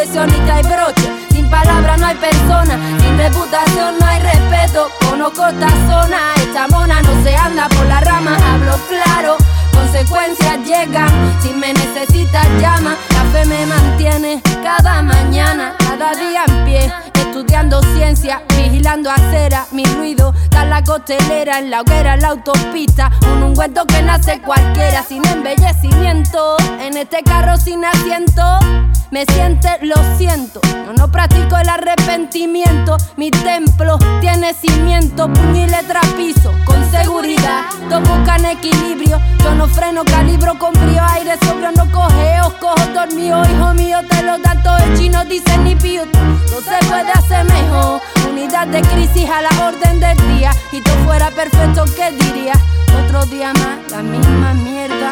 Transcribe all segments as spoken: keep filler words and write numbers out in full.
coleccionista y broche. Sin palabras no hay persona, sin reputación no hay respeto. Conozco esta zona, esta mona no se anda por la rama. Hablo claro, consecuencias llegan. Si me necesitas llama, la fe me mantiene cada mañana, cada día en pie, estudiando ciencia, vigilando acera. Mi ruido da la costelera, en la hoguera, en la autopista. Un ungüento que nace cualquiera, sin embellecimiento. En este carro sin asiento, me siente, lo siento. Yo no practico el arrepentimiento. Mi templo tiene cimiento, puño y letra piso, con seguridad. Todos buscan equilibrio, yo no freno, calibro con brío. Aire sobrio, no cogeo, cojo dormido. Hijo mío, te lo da todo el chino, dice ni pío. No se puede hacer mejor. Unidad de crisis a la orden del día. Y todo fuera perfecto, ¿qué diría? Otro día más, la misma mierda.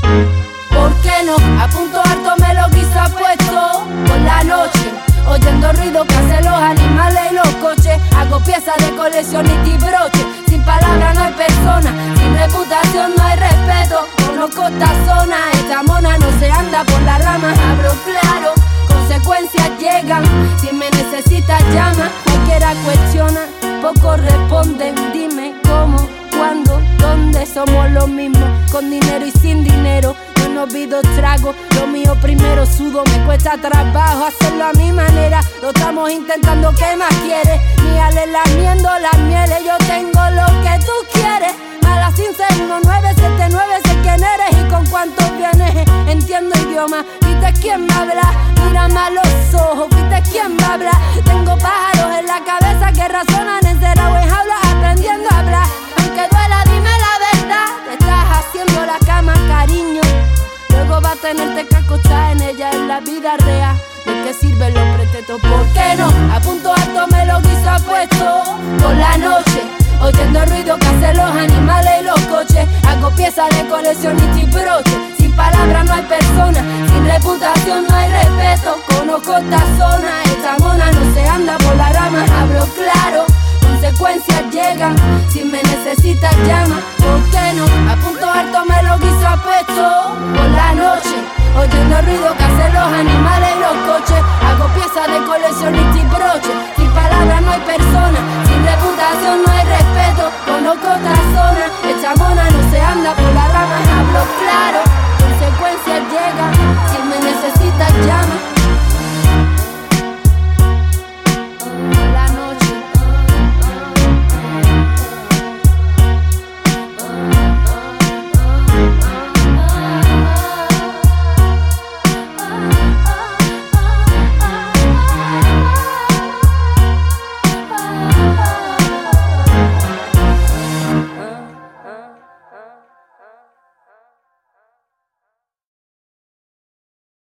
¿Por qué no? A punto alto me lo guisa puesto por la noche, oyendo ruido que hacen los animales y los coches. Hago piezas de coleccionista y broche. Sin palabras no hay persona, sin reputación no hay respeto. Conozco esta zona, esta mona no se anda por las ramas. Hablo claro, consecuencias llegan. Si me necesitas llama, cualquiera cuestiona, pocos responden. Dime cómo, cuándo, dónde, somos los mismos, con dinero y sin dinero. Yo no pido trago, lo mío primero sudo, me cuesta trabajo hacerlo a mi manera. Lo estamos intentando, ¿qué más quieres? Míale lamiendo las mieles, yo tengo lo que tú quieres. Mala sin ser uno nueve siete nueve, sé quién eres y con cuántos vienes. Entiendo idioma, viste quién me habla, mírame a los ojos, viste quién me habla. Tengo pájaros en la cabeza que razonan encerrados en jaulas, aprendiendo a hablar. Aunque duela, dime la verdad, te estás haciendo la cama, cariño. Luego va a tenerte que acostar en ella en la vida real. ¿De qué sirven los pretextos? ¿Por qué no? A punto alto me lo guisa puesto por la noche, oyendo el ruido que hacen los animales y los coches. Hago piezas de coleccionista y broche. Sin palabras no hay persona, sin reputación no hay respeto. Conozco esta zona, esta mona no se anda por la rama. Hablo claro, consecuencias llegan. Si me necesitas llama,